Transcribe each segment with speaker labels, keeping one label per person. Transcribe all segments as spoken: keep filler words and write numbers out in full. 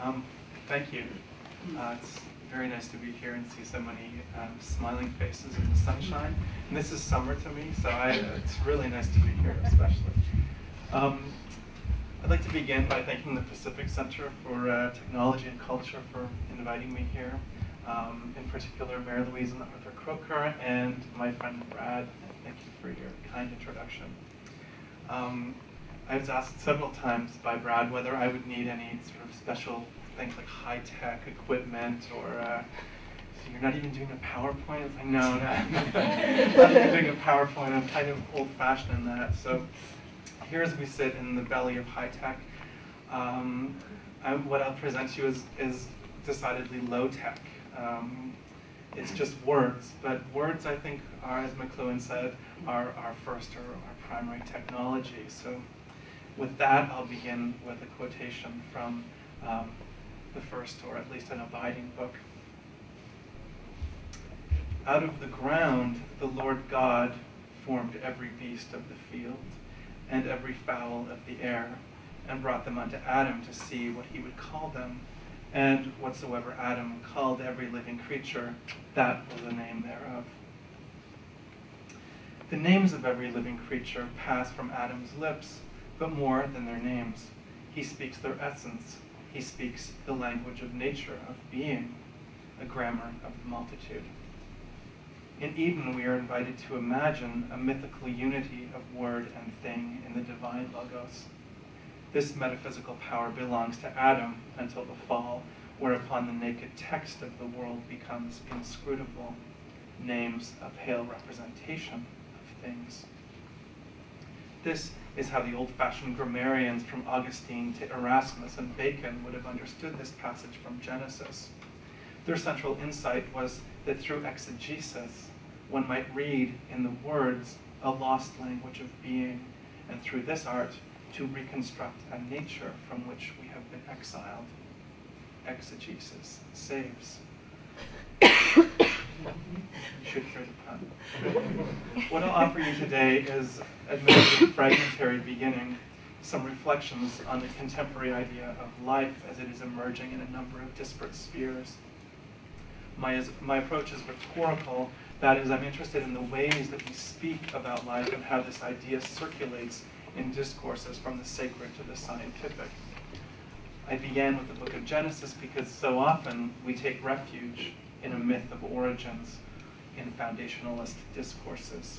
Speaker 1: Um, thank you. Uh, it's very nice to be here and see so many um, smiling faces in the sunshine. And this is summer to me, so I, it's really nice to be here, especially. Um, I'd like to begin by thanking the Pacific Center for uh, Technology and Culture for inviting me here. Um, in particular, Mary Louise and Arthur Croker, and my friend Brad. Thank you for your kind introduction. Um, I was asked several times by Brad whether I would need any sort of special things like high-tech equipment or, uh, so you're not even doing a PowerPoint? It's like, no, no, I'm not even doing a PowerPoint. I'm kind of old-fashioned in that. So here as we sit in the belly of high-tech, um, I, what I'll present to you is, is decidedly low-tech. Um, it's just words, but words, I think, are, as McLuhan said, are our first or our primary technology. So with that, I'll begin with a quotation from um, the first, or at least an abiding book. Out of the ground, the Lord God formed every beast of the field and every fowl of the air, and brought them unto Adam to see what he would call them. And whatsoever Adam called every living creature, that was the name thereof. The names of every living creature pass from Adam's lips, but more than their names. He speaks their essence. He speaks the language of nature, of being, a grammar of the multitude. In Eden, we are invited to imagine a mythical unity of word and thing in the divine Logos. This metaphysical power belongs to Adam until the fall, whereupon the naked text of the world becomes inscrutable, names a pale representation of things. This is how the old-fashioned grammarians from Augustine to Erasmus and Bacon would have understood this passage from Genesis. Their central insight was that through exegesis, one might read in the words a lost language of being, and through this art, to reconstruct a nature from which we have been exiled. Exegesis saves. You should hear the pun. What I'll offer you today is, admittedly fragmentary beginning, some reflections on the contemporary idea of life as it is emerging in a number of disparate spheres. My, my approach is rhetorical. That is, I'm interested in the ways that we speak about life and how this idea circulates in discourses from the sacred to the scientific. I began with the book of Genesis because so often we take refuge in a myth of origins in foundationalist discourses.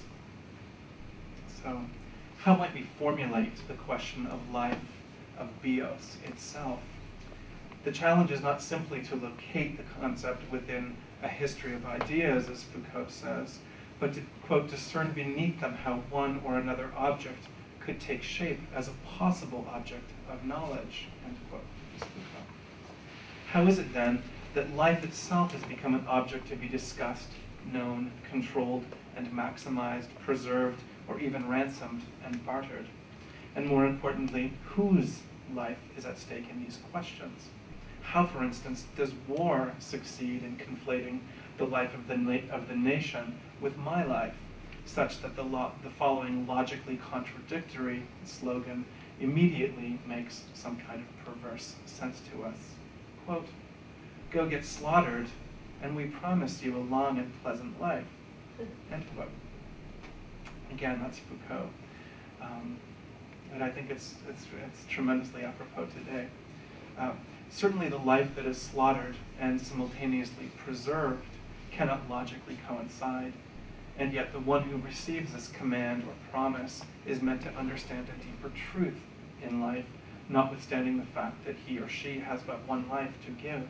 Speaker 1: So how might we formulate the question of life, of bios itself? The challenge is not simply to locate the concept within a history of ideas, as Foucault says, but to, quote, discern beneath them how one or another object could take shape as a possible object of knowledge, end quote, is Foucault. How is it then that life itself has become an object to be discussed, known, controlled, and maximized, preserved, or even ransomed and bartered? And more importantly, whose life is at stake in these questions? How, for instance, does war succeed in conflating the life of the, na of the nation with my life, such that the, lo the following logically contradictory slogan immediately makes some kind of perverse sense to us? Quote, go get slaughtered, and we promise you a long and pleasant life, end quote. Again, that's Foucault. Um, and I think it's, it's, it's tremendously apropos today. Uh, certainly the life that is slaughtered and simultaneously preserved cannot logically coincide. And yet the one who receives this command or promise is meant to understand a deeper truth in life, notwithstanding the fact that he or she has but one life to give.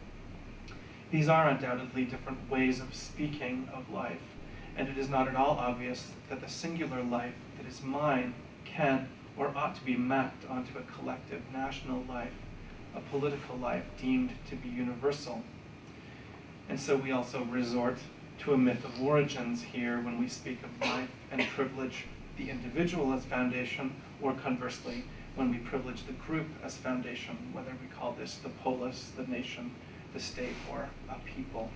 Speaker 1: These are undoubtedly different ways of speaking of life, and it is not at all obvious that the singular life that is mine can or ought to be mapped onto a collective national life, a political life deemed to be universal. And so we also resort to a myth of origins here when we speak of life and privilege the individual as foundation, or conversely, when we privilege the group as foundation, whether we call this the polis, the nation, the state, or a people.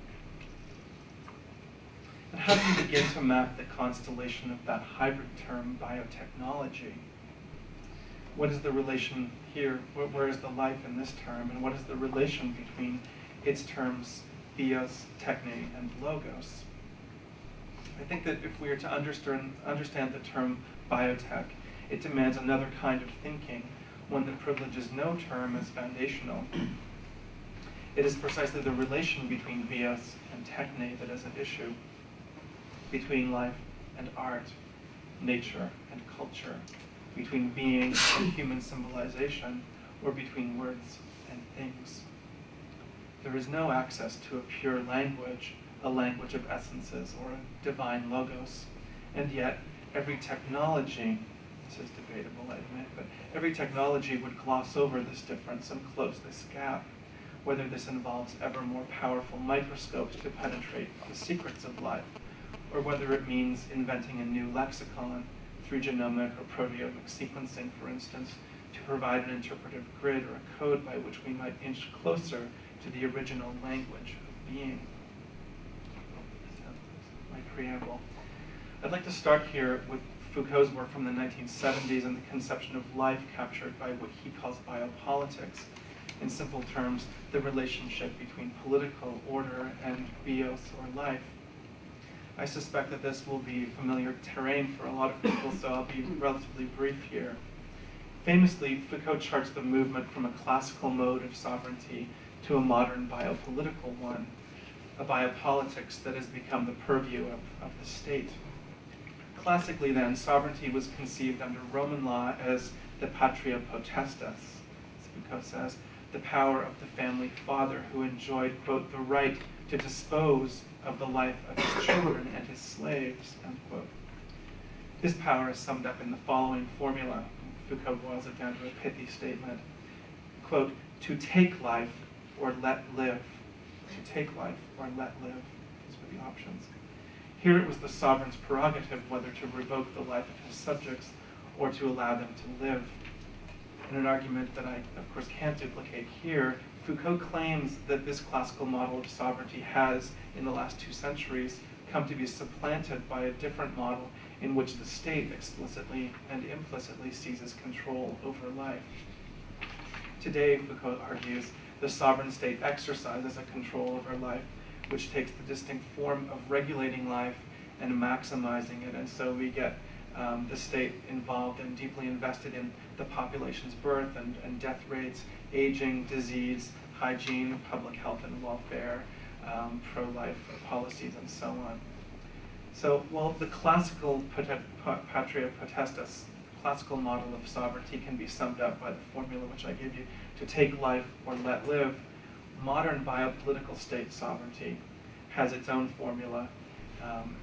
Speaker 1: And how do we begin to map the constellation of that hybrid term, biotechnology? What is the relation here? Where, where is the life in this term? And what is the relation between its terms bios, techne, and logos? I think that if we are to understand, understand the term biotech, it demands another kind of thinking, one that privileges no term as foundational. It is precisely the relation between bios and techne that is at issue, between life and art, nature and culture, between being and human symbolization, or between words and things. There is no access to a pure language, a language of essences, or a divine logos, and yet every technology, this is debatable, I admit, but every technology would gloss over this difference and close this gap, whether this involves ever more powerful microscopes to penetrate the secrets of life, or whether it means inventing a new lexicon through genomic or proteomic sequencing, for instance, to provide an interpretive grid or a code by which we might inch closer to the original language of being. My preamble. I'd like to start here with Foucault's work from the nineteen seventies and the conception of life captured by what he calls biopolitics. In simple terms, the relationship between political order and bios, or life. I suspect that this will be familiar terrain for a lot of people, so I'll be relatively brief here. Famously, Foucault charts the movement from a classical mode of sovereignty to a modern biopolitical one, a biopolitics that has become the purview of, of the state. Classically then, sovereignty was conceived under Roman law as the patria potestas, as Foucault says, the power of the family father who enjoyed, quote, the right to dispose of the life of his children and his slaves, end quote. This power is summed up in the following formula. Foucault boils it down to a pithy statement. Quote, to take life or let live. To take life or let live. These were the options. Here it was the sovereign's prerogative whether to revoke the life of his subjects or to allow them to live. In an argument that I, of course, can't duplicate here, Foucault claims that this classical model of sovereignty has, in the last two centuries, come to be supplanted by a different model in which the state explicitly and implicitly seizes control over life. Today, Foucault argues, the sovereign state exercises a control over life, which takes the distinct form of regulating life and maximizing it, and so we get um, the state involved and deeply invested in the population's birth and, and death rates, aging, disease, hygiene, public health and welfare, um, pro-life policies, and so on. So while the classical patria potestas, classical model of sovereignty can be summed up by the formula which I gave you, to take life or let live, modern biopolitical state sovereignty has its own formula um,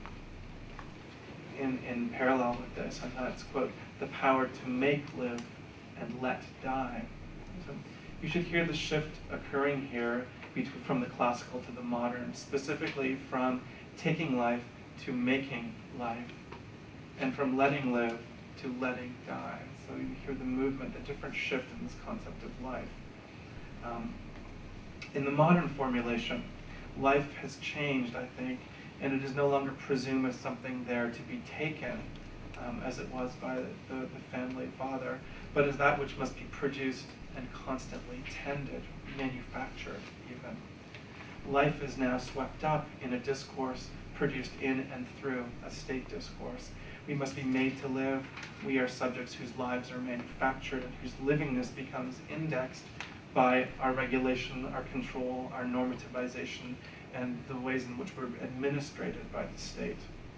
Speaker 1: in, in parallel with this, and that's, quote, the power to make live and let die. So you should hear the shift occurring here between, from the classical to the modern, specifically from taking life to making life, and from letting live to letting die. So you hear the movement, the different shift in this concept of life. Um, in the modern formulation, life has changed, I think, and it is no longer presumed as something there to be taken, um, as it was by the, the, the family father, but as that which must be produced and constantly tended, manufactured even. Life is now swept up in a discourse produced in and through a state discourse. We must be made to live. We are subjects whose lives are manufactured and whose livingness becomes indexed by our regulation, our control, our normativization, and the ways in which we're administrated by the state.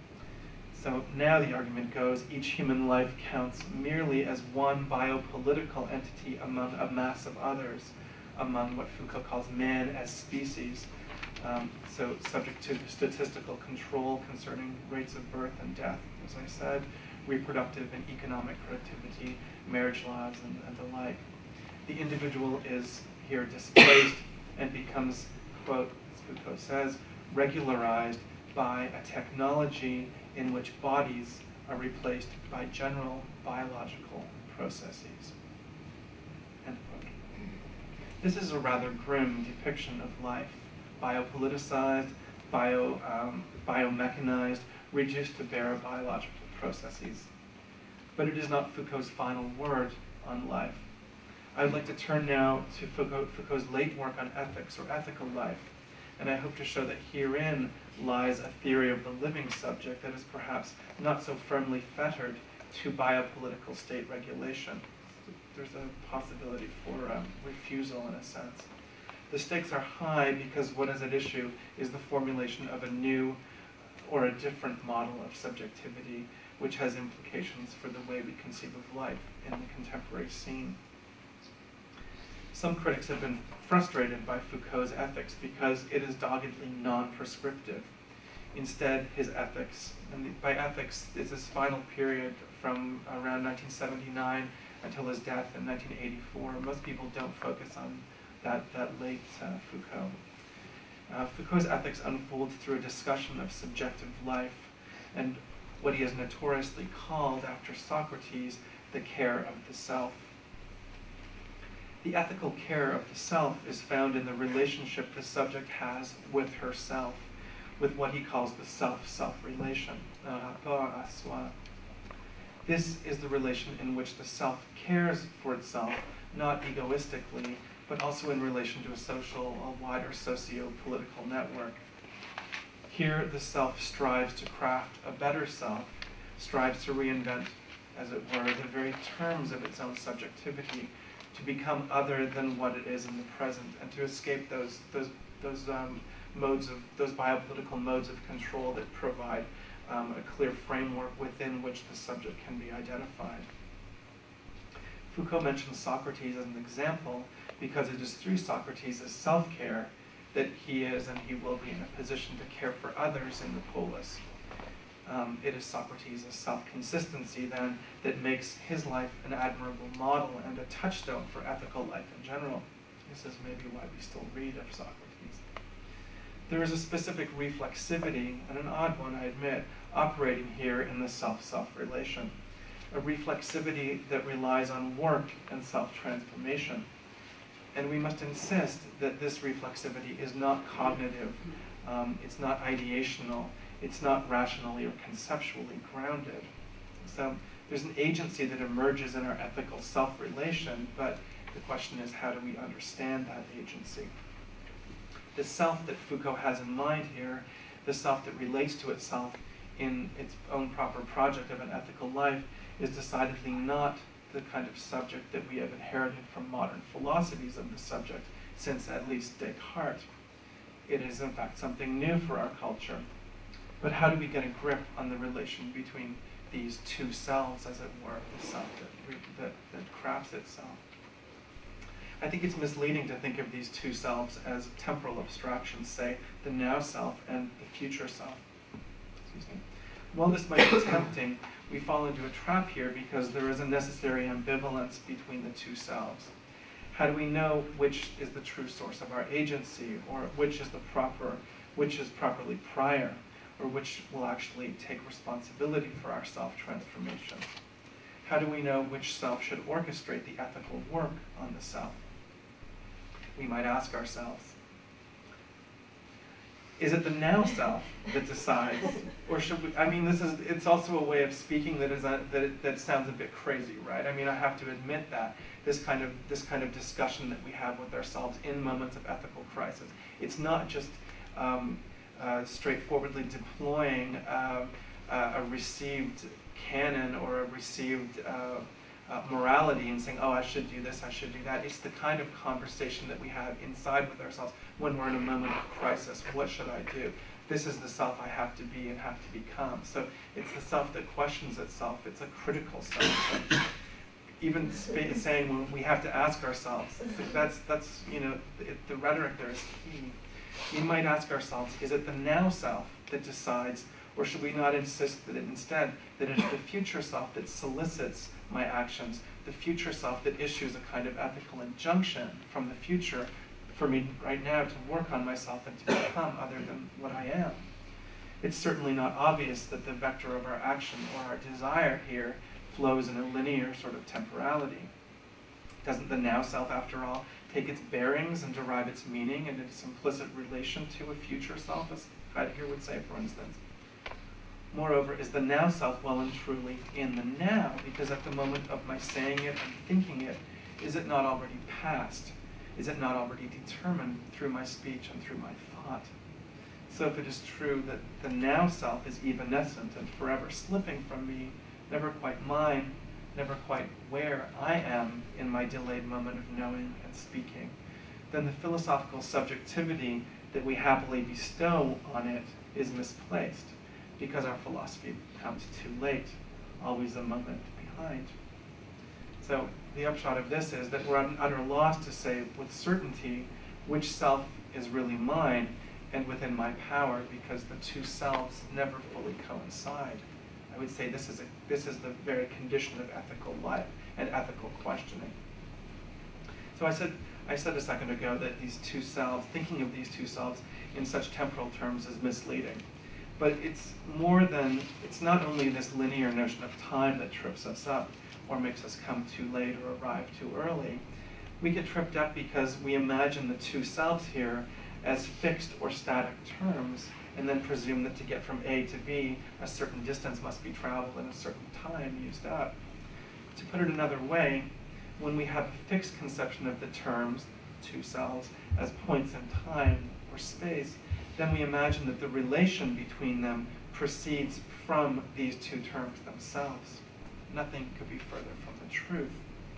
Speaker 1: So now the argument goes, each human life counts merely as one biopolitical entity among a mass of others, among what Foucault calls man as species, um, so subject to statistical control concerning rates of birth and death, as I said, reproductive and economic productivity, marriage laws, and, and the like. The individual is here displaced and becomes, quote, as Foucault says, regularized by a technology in which bodies are replaced by general biological processes, end quote. This is a rather grim depiction of life, biopoliticized, bio, um, biomechanized, reduced to bare biological processes. But it is not Foucault's final word. on life. I'd like to turn now to Foucault, Foucault's late work on ethics, or ethical life, and I hope to show that herein lies a theory of the living subject that is perhaps not so firmly fettered to biopolitical state regulation. There's a possibility for um, refusal in a sense. The stakes are high because what is at issue is the formulation of a new or a different model of subjectivity, which has implications for the way we conceive of life in the contemporary scene. Some critics have been frustrated by Foucault's ethics because it is doggedly non-prescriptive. Instead, his ethics, and by ethics is this final period from around nineteen seventy-nine until his death in nineteen eighty-four. Most people don't focus on that, that late uh, Foucault. Uh, Foucault's ethics unfolds through a discussion of subjective life and what he has notoriously called, after Socrates, the care of the self. The ethical care of the self is found in the relationship the subject has with herself, with what he calls the self-self relation, un rapport à soi. This is the relation in which the self cares for itself, not egoistically, but also in relation to a social, a wider socio-political network. Here, the self strives to craft a better self, strives to reinvent, as it were, the very terms of its own subjectivity, to become other than what it is in the present, and to escape those, those, those um, modes of, those biopolitical modes of control that provide um, a clear framework within which the subject can be identified. Foucault mentions Socrates as an example because it is through Socrates' self-care that he is and he will be in a position to care for others in the polis. Um, it is Socrates' self-consistency, then, that makes his life an admirable model and a touchstone for ethical life in general. This is maybe why we still read of Socrates. There is a specific reflexivity, and an odd one, I admit, operating here in the self-self relation. A reflexivity that relies on work and self-transformation. And we must insist that this reflexivity is not cognitive, um, it's not ideational, it's not rationally or conceptually grounded. So there's an agency that emerges in our ethical self-relation, but the question is, how do we understand that agency? The self that Foucault has in mind here, the self that relates to itself in its own proper project of an ethical life, is decidedly not the kind of subject that we have inherited from modern philosophies of the subject, since at least Descartes. It is in fact something new for our culture. But how do we get a grip on the relation between these two selves, as it were, the self that, that, that crafts itself? I think it's misleading to think of these two selves as temporal abstractions, say, the now self and the future self. Excuse me. While this might be tempting, we fall into a trap here because there is a necessary ambivalence between the two selves. How do we know which is the true source of our agency, or which is the proper, which is properly prior, or which will actually take responsibility for our self-transformation? How do we know which self should orchestrate the ethical work on the self? We might ask ourselves, is it the now self that decides, or should we, I mean, this is, it's also a way of speaking that is a, that, that sounds a bit crazy, right? I mean, I have to admit that, this kind of, this kind of discussion that we have with ourselves in moments of ethical crisis. It's not just um, uh, straightforwardly deploying uh, uh, a received canon or a received uh, uh, morality and saying, oh, I should do this, I should do that. It's the kind of conversation that we have inside with ourselves when we're in a moment of crisis. What should I do? This is the self I have to be and have to become. So it's the self that questions itself. It's a critical self. So even saying when we have to ask ourselves, that's, that's you know, it, the rhetoric there is key. We might ask ourselves, is it the now self that decides, or should we not insist that it instead, that it's the future self that solicits my actions, the future self that issues a kind of ethical injunction from the future for me right now to work on myself and to become other than what I am? It's certainly not obvious that the vector of our action or our desire here flows in a linear sort of temporality. Doesn't the now self, after all, take its bearings and derive its meaning in its implicit relation to a future self, as Heidegger would say, for instance? Moreover, is the now self well and truly in the now? Because at the moment of my saying it and thinking it, is it not already past? Is it not already determined through my speech and through my thought? So if it is true that the now self is evanescent and forever slipping from me, never quite mine, never quite where I am in my delayed moment of knowing and speaking, then the philosophical subjectivity that we happily bestow on it is misplaced, because our philosophy comes too late, always a moment behind. So the upshot of this is that we're at an utter loss to say with certainty which self is really mine and within my power, because the two selves never fully coincide. I would say this is, a, this is the very condition of ethical life and ethical questioning. So I said, I said a second ago that these two selves, thinking of these two selves in such temporal terms is misleading. But it's more than, it's not only this linear notion of time that trips us up or makes us come too late or arrive too early. We get tripped up because we imagine the two selves here as fixed or static terms, and then presume that to get from A to B, a certain distance must be traveled and a certain time used up. To put it another way, when we have a fixed conception of the terms, two selves, as points in time or space, then we imagine that the relation between them proceeds from these two terms themselves. Nothing could be further from the truth.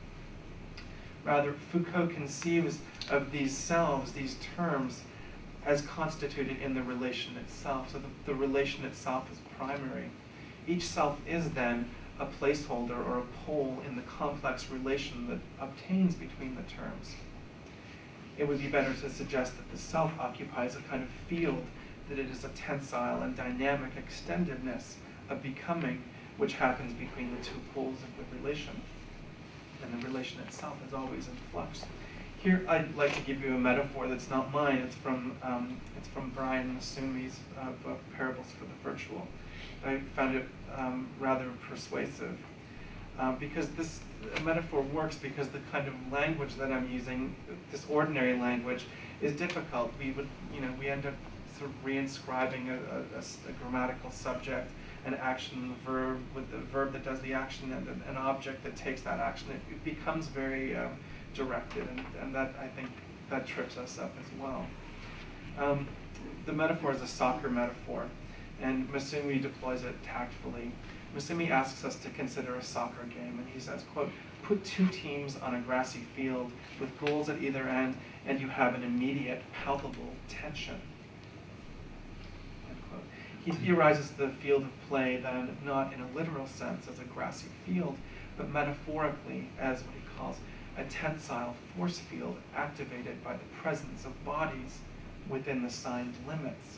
Speaker 1: Rather, Foucault conceives of these selves, these terms, as constituted in the relation itself. So the, the relation itself is primary. Each self is then a placeholder or a pole in the complex relation that obtains between the terms. It would be better to suggest that the self occupies a kind of field, that it is a tensile and dynamic extendedness of becoming which happens between the two poles of the relation. And the relation itself is always in flux. Here, I'd like to give you a metaphor that's not mine. It's from um, it's from Brian Massumi's uh, book, Parables for the Virtual. I found it um, rather persuasive uh, because this metaphor works because the kind of language that I'm using, this ordinary language, is difficult. We would, you know, we end up sort of reinscribing a, a, a grammatical subject, an action, verb, with the verb that does the action, and an, an object that takes that action. It, it becomes very um, directed, and, and that, I think, that trips us up as well. Um, the metaphor is a soccer metaphor, and Masumi deploys it tactfully. Masumi asks us to consider a soccer game, and he says, quote, "Put two teams on a grassy field with goals at either end, and you have an immediate, palpable tension." End quote. He theorizes the field of play then not in a literal sense as a grassy field, but metaphorically as what he calls a tensile force field activated by the presence of bodies within the signed limits.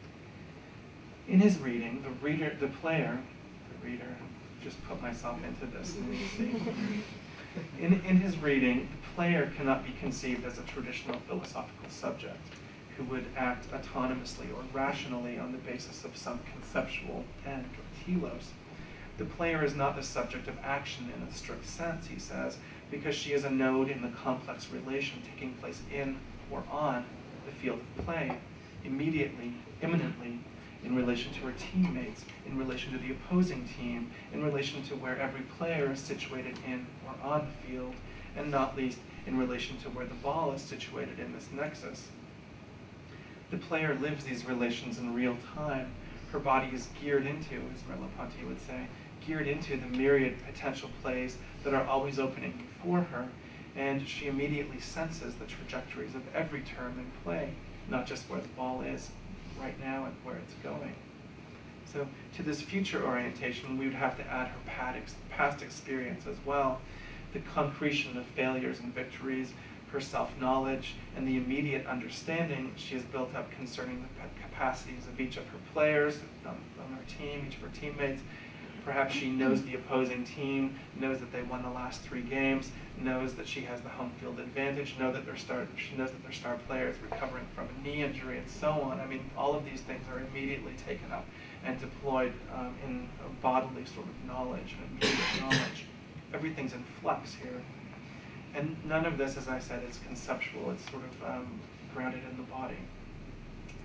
Speaker 1: In his reading, the reader, the player, the reader, just put myself into this, let me see. In, in his reading, the player cannot be conceived as a traditional philosophical subject who would act autonomously or rationally on the basis of some conceptual end or telos. The player is not the subject of action in a strict sense, he says, because she is a node in the complex relation taking place in or on the field of play, immediately, imminently, in relation to her teammates, in relation to the opposing team, in relation to where every player is situated in or on the field, and not least in relation to where the ball is situated in this nexus. The player lives these relations in real time. Her body is geared into, as Merleau-Ponty would say, geared into the myriad potential plays that are always opening before her, and she immediately senses the trajectories of every term in play, not just where the ball is right now and where it's going. So to this future orientation, we would have to add her past experience as well, the concretion of failures and victories, her self-knowledge, and the immediate understanding she has built up concerning the capacities of each of her players on, on her team, each of her teammates. Perhaps she knows the opposing team, knows that they won the last three games, knows that she has the home field advantage, know that their star, she knows that their star player is recovering from a knee injury, and so on. I mean, all of these things are immediately taken up and deployed um, in a bodily sort of knowledge, and immediate knowledge. Everything's in flux here. And none of this, as I said, is conceptual. It's sort of um, grounded in the body.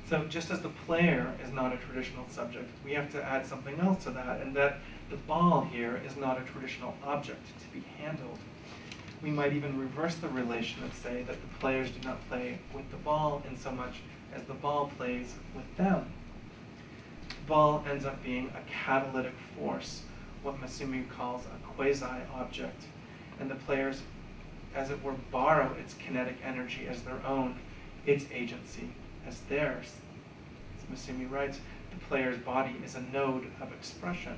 Speaker 1: So just as the player is not a traditional subject, we have to add something else to that, and that the ball here is not a traditional object to be handled. We might even reverse the relation and say that the players do not play with the ball in so much as the ball plays with them. The ball ends up being a catalytic force, what Masumi calls a quasi-object, and the players, as it were, borrow its kinetic energy as their own, its agency as theirs. As Masumi writes, the player's body is a node of expression.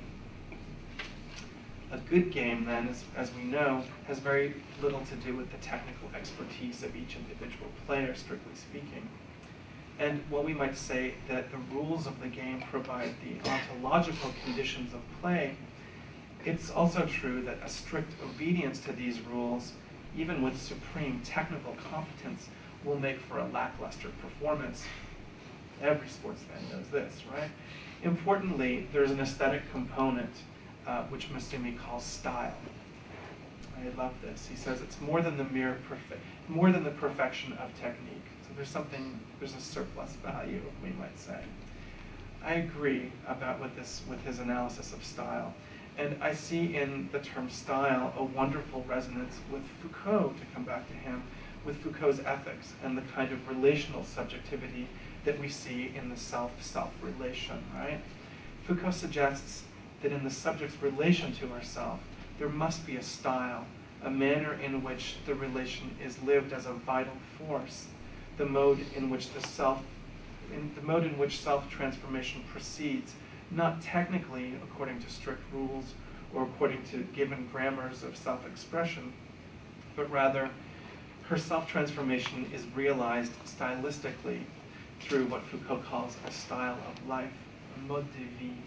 Speaker 1: A good game, then, as, as we know, has very little to do with the technical expertise of each individual player, strictly speaking. And while we might say that the rules of the game provide the ontological conditions of play, it's also true that a strict obedience to these rules, even with supreme technical competence, will make for a lackluster performance. Every sports fan knows this, right? Importantly, there's an aesthetic component Uh, which Masumi calls style. I love this. He says it's more than the mere perfect, more than the perfection of technique. So there's something, there's a surplus value, we might say. I agree about with this, with his analysis of style, and I see in the term style a wonderful resonance with Foucault, to come back to him, with Foucault's ethics and the kind of relational subjectivity that we see in the self-self relation, right? Foucault suggests that in the subject's relation to herself, there must be a style, a manner in which the relation is lived as a vital force, the mode in which the self, in the mode in which self-transformation proceeds, not technically according to strict rules or according to given grammars of self-expression, but rather her self-transformation is realized stylistically through what Foucault calls a style of life, a mode de vie.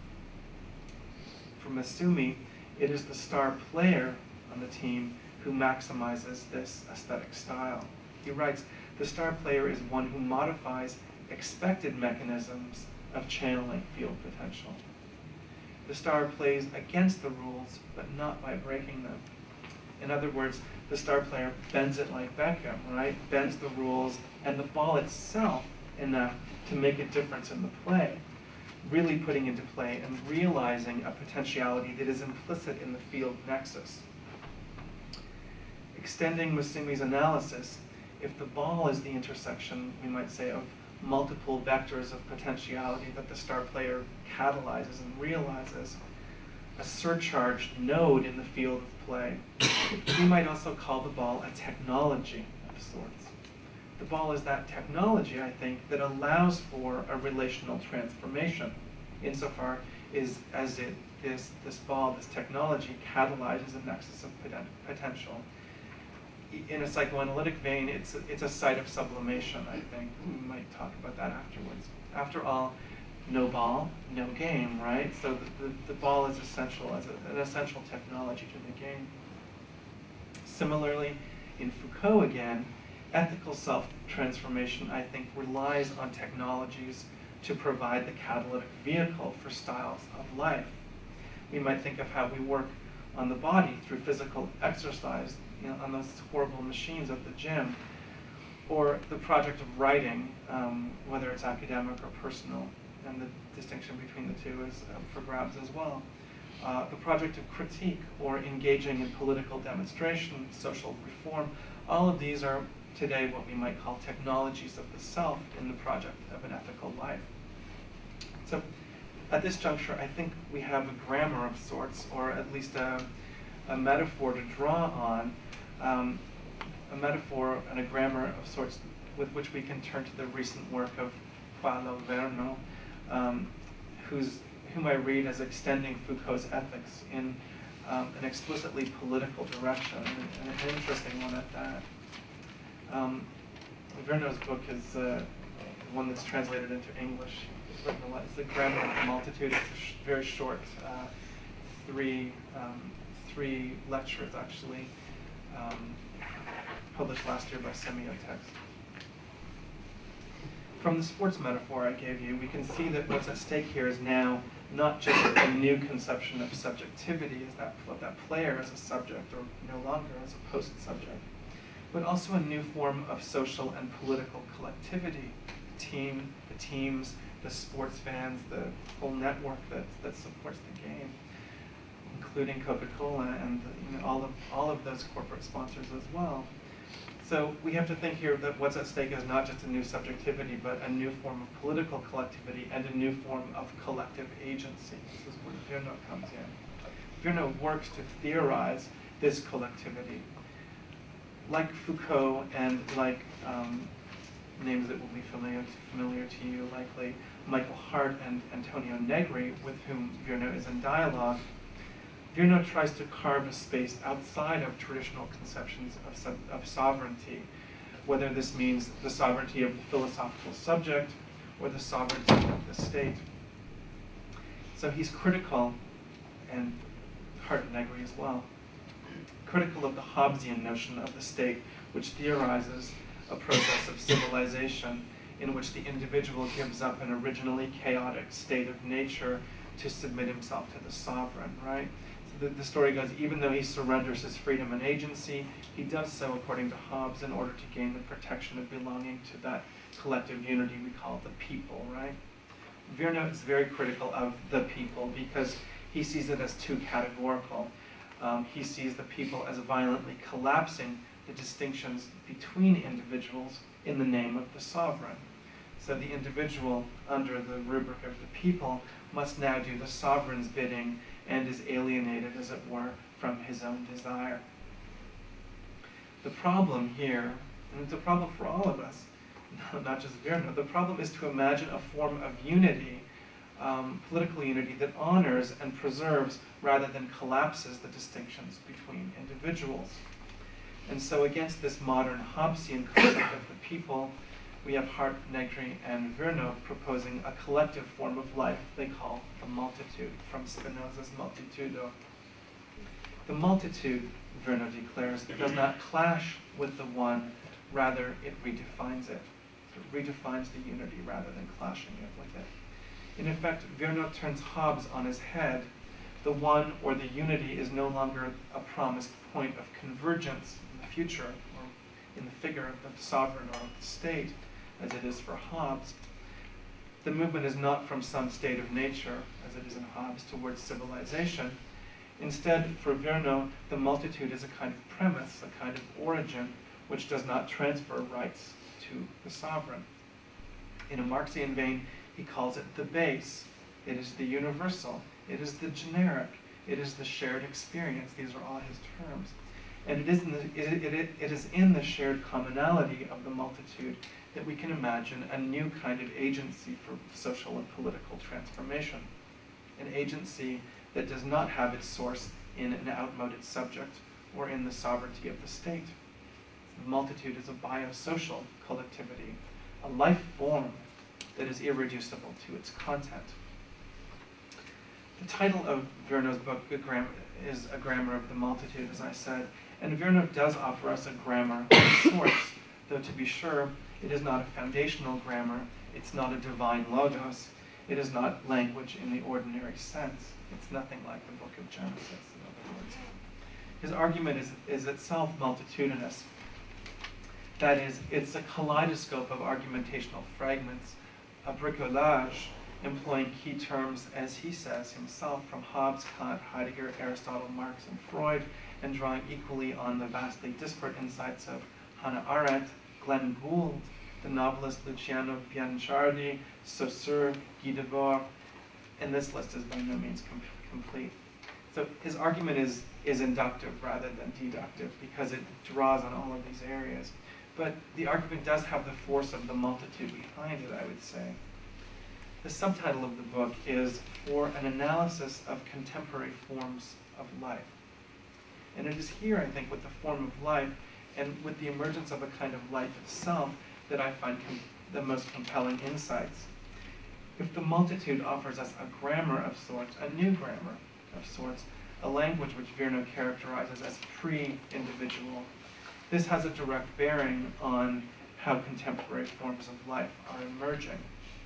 Speaker 1: For Masumi, it is the star player on the team who maximizes this aesthetic style. He writes, the star player is one who modifies expected mechanisms of channeling field potential. The star plays against the rules, but not by breaking them. In other words, the star player bends it like Beckham, right? Bends the rules and the ball itself enough to make a difference in the play, really putting into play and realizing a potentiality that is implicit in the field nexus. Extending Masumi's analysis, if the ball is the intersection, we might say, of multiple vectors of potentiality that the star player catalyzes and realizes, a surcharged node in the field of play, we might also call the ball a technology of sorts. The ball is that technology, I think, that allows for a relational transformation, insofar as, as it, this, this ball, this technology, catalyzes a nexus of poten potential. In a psychoanalytic vein, it's a, it's a site of sublimation, I think. We might talk about that afterwards. After all, no ball, no game, right? So the, the, the ball is essential as a, an essential technology to the game. Similarly, in Foucault again, ethical self-transformation, I think, relies on technologies to provide the catalytic vehicle for styles of life. We might think of how we work on the body through physical exercise, you know, on those horrible machines at the gym, or the project of writing, um, whether it's academic or personal, and the distinction between the two is uh, for grabs as well. Uh, the project of critique, or engaging in political demonstration, social reform, all of these are today what we might call technologies of the self in the project of an ethical life. So at this juncture, I think we have a grammar of sorts, or at least a, a metaphor to draw on, um, a metaphor and a grammar of sorts with which we can turn to the recent work of Paolo Verno, um, who's, whom I read as extending Foucault's ethics in um, an explicitly political direction, and, and an interesting one at that. Um, Verno's book is uh, one that's translated into English. It's written a lot. It's The Grammar of the Multitude. It's a sh very short, uh, three um, three lectures actually, um, published last year by Semiotext. From the sports metaphor I gave you, we can see that what's at stake here is now not just a new conception of subjectivity as that of that player as a subject, or no longer as a post-subject, but also a new form of social and political collectivity, team, the teams, the sports fans, the whole network that, that supports the game, including Coca-Cola and you know, all of all of those corporate sponsors as well. So we have to think here that what's at stake is not just a new subjectivity, but a new form of political collectivity and a new form of collective agency. This is where Virno comes in. Virno works to theorize this collectivity. Like Foucault and like um, names that will be familiar, familiar to you, likely Michael Hart and Antonio Negri, with whom Virno is in dialogue, Virno tries to carve a space outside of traditional conceptions of, sub of sovereignty, whether this means the sovereignty of the philosophical subject or the sovereignty of the state. So he's critical, and Hart and Negri as well, critical of the Hobbesian notion of the state, which theorizes a process of civilization in which the individual gives up an originally chaotic state of nature to submit himself to the sovereign, right? So the, the story goes, even though he surrenders his freedom and agency, he does so, according to Hobbes, in order to gain the protection of belonging to that collective unity we call the people, right? Virno is very critical of the people because he sees it as too categorical. Um, he sees the people as violently collapsing the distinctions between individuals in the name of the sovereign. So the individual, under the rubric of the people, must now do the sovereign's bidding and is alienated, as it were, from his own desire. The problem here, and it's a problem for all of us, not just Virno, the problem is to imagine a form of unity, um, political unity, that honors and preserves rather than collapses the distinctions between individuals. And so against this modern Hobbesian concept of the people, we have Hart, Negri, and Virno proposing a collective form of life they call the multitude, from Spinoza's Multitudo. The multitude, Virno declares, does not clash with the one, rather it redefines it. It redefines the unity rather than clashing it with it. In effect, Virno turns Hobbes on his head. The one or the unity is no longer a promised point of convergence in the future, or in the figure of the sovereign or of the state, as it is for Hobbes. The movement is not from some state of nature, as it is in Hobbes, towards civilization. Instead, for Virno, the multitude is a kind of premise, a kind of origin, which does not transfer rights to the sovereign. In a Marxian vein, he calls it the base. It is the universal. It is the generic. It is the shared experience. These are all his terms. And it is in the, it, it, it is in the shared commonality of the multitude that we can imagine a new kind of agency for social and political transformation. An agency that does not have its source in an outmoded subject or in the sovereignty of the state. The multitude is a biosocial collectivity, a life form that is irreducible to its content. The title of Virno's book is A Grammar of the Multitude, as I said, and Virno does offer us a grammar of sorts, though to be sure, it is not a foundational grammar, it's not a divine logos, it is not language in the ordinary sense. It's nothing like the book of Genesis, in other words. His argument is, is itself multitudinous. That is, it's a kaleidoscope of argumentational fragments, a bricolage, employing key terms, as he says himself, from Hobbes, Kant, Heidegger, Aristotle, Marx, and Freud, and drawing equally on the vastly disparate insights of Hannah Arendt, Glenn Gould, the novelist Luciano Bianchardi, Saussure, Guy Debord, and this list is by no means com complete. So his argument is, is inductive rather than deductive because it draws on all of these areas. But the argument does have the force of the multitude behind it, I would say. The subtitle of the book is For an Analysis of Contemporary Forms of Life. And it is here, I think, with the form of life and with the emergence of a kind of life itself that I find the most compelling insights. If the multitude offers us a grammar of sorts, a new grammar of sorts, a language which Virno characterizes as pre-individual, this has a direct bearing on how contemporary forms of life are emerging.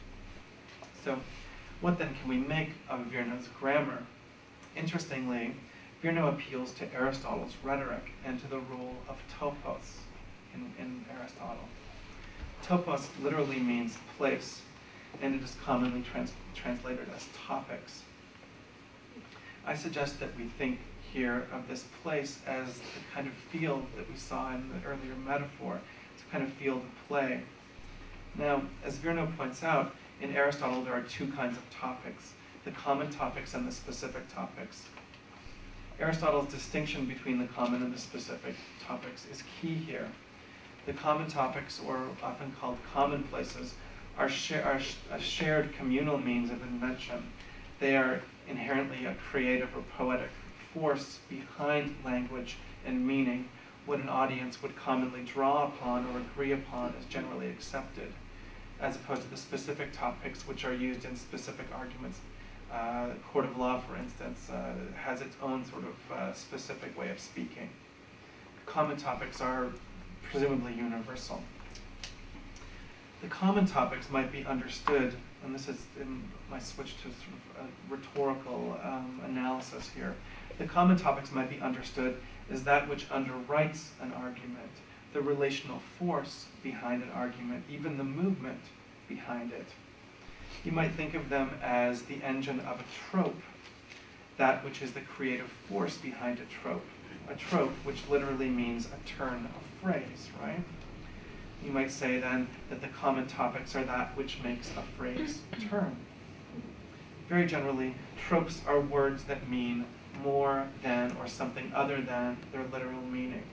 Speaker 1: So, what then can we make of Virno's grammar? Interestingly, Virno appeals to Aristotle's rhetoric and to the role of topos in, in Aristotle. Topos literally means place, and it is commonly trans translated as topics. I suggest that we think here of this place as the kind of field that we saw in the earlier metaphor. It's a kind of field of play. Now, as Virno points out, in Aristotle there are two kinds of topics, the common topics and the specific topics. Aristotle's distinction between the common and the specific topics is key here. The common topics, or often called commonplaces, are, share, are sh a shared communal means of invention. They are inherently a creative or poetic force behind language and meaning. What an audience would commonly draw upon or agree upon is generally accepted, as opposed to the specific topics which are used in specific arguments. Uh, court of law, for instance, uh, has its own sort of uh, specific way of speaking. Common topics are presumably universal. The common topics might be understood, and this is in my switch to sort of a rhetorical um, analysis here. The common topics might be understood as that which underwrites an argument, the relational force behind an argument, even the movement behind it. You might think of them as the engine of a trope, that which is the creative force behind a trope. A trope, which literally means a turn of phrase, right? You might say then that the common topics are that which makes a phrase turn. Very generally, tropes are words that mean more than or something other than their literal meaning.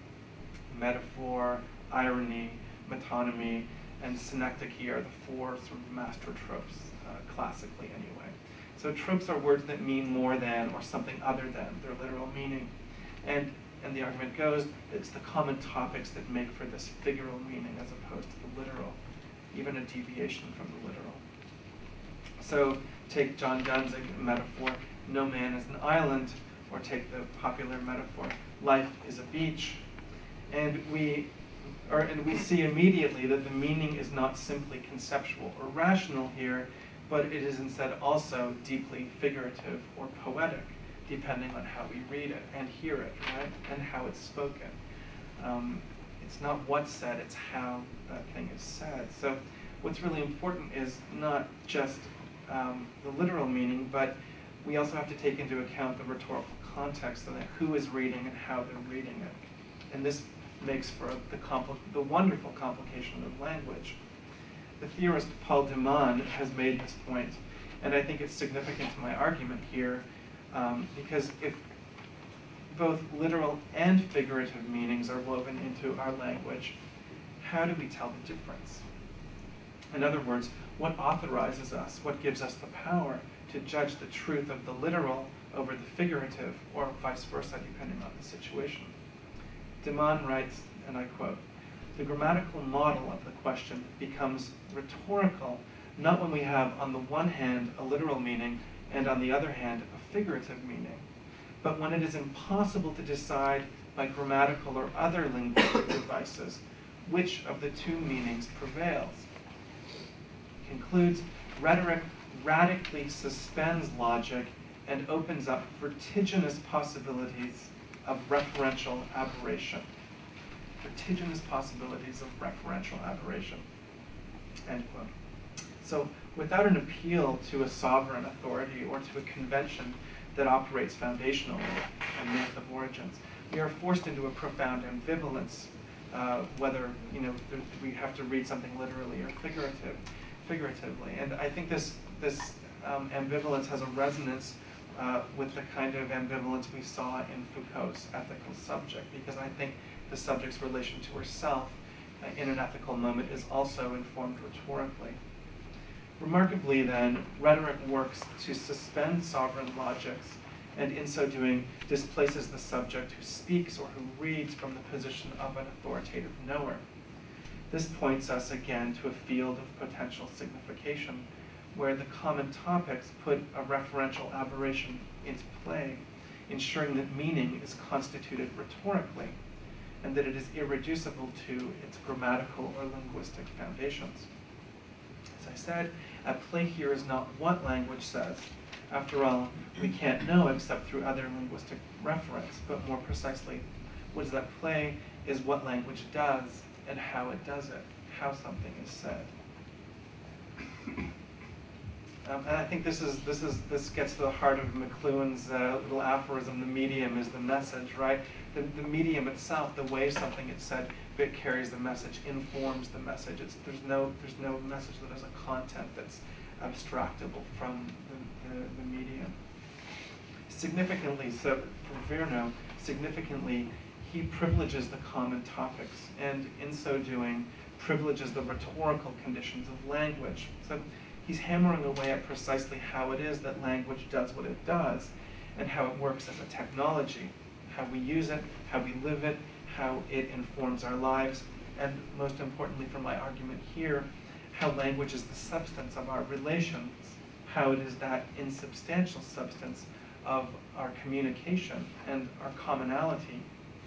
Speaker 1: Metaphor, irony, metonymy, and synecdoche are the four sort of master tropes, uh, classically anyway. So tropes are words that mean more than or something other than their literal meaning. And, and the argument goes, it's the common topics that make for this figural meaning as opposed to the literal, even a deviation from the literal. So take John Donne's metaphor, no man is an island, or take the popular metaphor, life is a beach. And we, or, and we see immediately that the meaning is not simply conceptual or rational here, but it is instead also deeply figurative or poetic, depending on how we read it and hear it, right? And how it's spoken. Um, it's not what's said, it's how that thing is said. So what's really important is not just um, the literal meaning, but we also have to take into account the rhetorical context of who is reading and how they're reading it. And this makes for the, compl the wonderful complication of language. The theorist Paul de Man has made this point, and I think it's significant to my argument here, um, because if both literal and figurative meanings are woven into our language, how do we tell the difference? In other words, what authorizes us, what gives us the power to judge the truth of the literal over the figurative, or vice versa, depending on the situation? De Man writes, and I quote, "The grammatical model of the question becomes rhetorical, not when we have on the one hand a literal meaning and on the other hand a figurative meaning, but when it is impossible to decide by grammatical or other linguistic devices which of the two meanings prevails." Concludes, rhetoric radically suspends logic and opens up vertiginous possibilities of referential aberration. Vertiginous possibilities of referential aberration. End quote. So without an appeal to a sovereign authority or to a convention that operates foundationally, a myth of origins, we are forced into a profound ambivalence, uh, whether you know we have to read something literally or figurative, figuratively. And I think this this um, ambivalence has a resonance uh, with the kind of ambivalence we saw in Foucault's ethical subject, because I think the subject's relation to herself uh, in an ethical moment is also informed rhetorically. Remarkably then, rhetoric works to suspend sovereign logics, and in so doing displaces the subject who speaks or who reads from the position of an authoritative knower. This points us again to a field of potential signification, where the common topics put a referential aberration into play, ensuring that meaning is constituted rhetorically, and that it is irreducible to its grammatical or linguistic foundations. As I said, at play here is not what language says. After all, we can't know except through other linguistic reference, but more precisely, what is at play is what language does and how it does it, how something is said. Um, and I think this is this is this gets to the heart of McLuhan's uh, little aphorism: the medium is the message, right? The, the medium itself, the way something is said, it carries the message, informs the message. It's, there's no there's no message that has a content that's abstractable from the, the, the medium. Significantly, so for Virno, significantly, he privileges the common topics, and in so doing, privileges the rhetorical conditions of language. So he's hammering away at precisely how it is that language does what it does, and how it works as a technology, how we use it, how we live it, how it informs our lives, and most importantly for my argument here, how language is the substance of our relations, how it is that insubstantial substance of our communication and our commonality.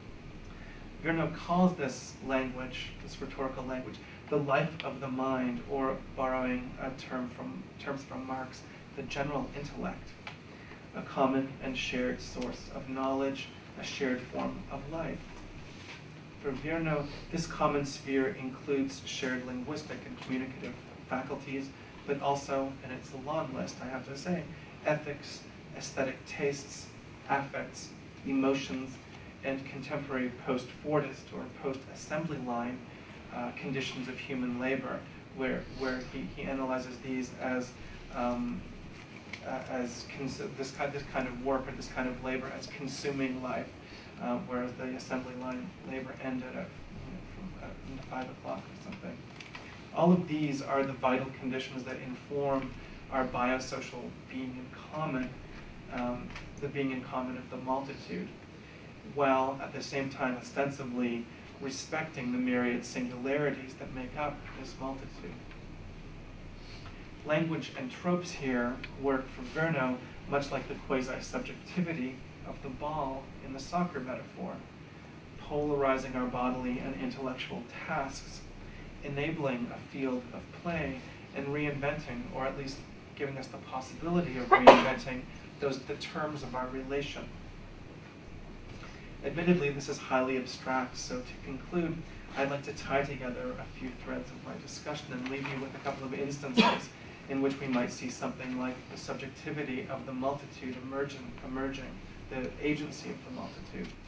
Speaker 1: Virno calls this language, this rhetorical language, the life of the mind, or borrowing a term from terms from Marx, the general intellect, a common and shared source of knowledge, a shared form of life. For Virno, this common sphere includes shared linguistic and communicative faculties, but also, and it's a long list, I have to say, ethics, aesthetic tastes, affects, emotions, and contemporary post-Fordist or post-assembly line uh, conditions of human labor, where where he, he analyzes these as um, uh, as this kind this kind of work or this kind of labor as consuming life, uh, whereas the assembly line labor ended at you know, from uh, five o'clock or something. All of these are the vital conditions that inform our biosocial being in common, um, the being in common of the multitude, while at the same time ostensibly respecting the myriad singularities that make up this multitude. Language and tropes here work for Virno much like the quasi-subjectivity of the ball in the soccer metaphor, polarizing our bodily and intellectual tasks, enabling a field of play, and reinventing, or at least giving us the possibility of reinventing, those the terms of our relation. Admittedly, this is highly abstract, so to conclude, I'd like to tie together a few threads of my discussion and leave you with a couple of instances in which we might see something like the subjectivity of the multitude emerging, emerging, the agency of the multitude.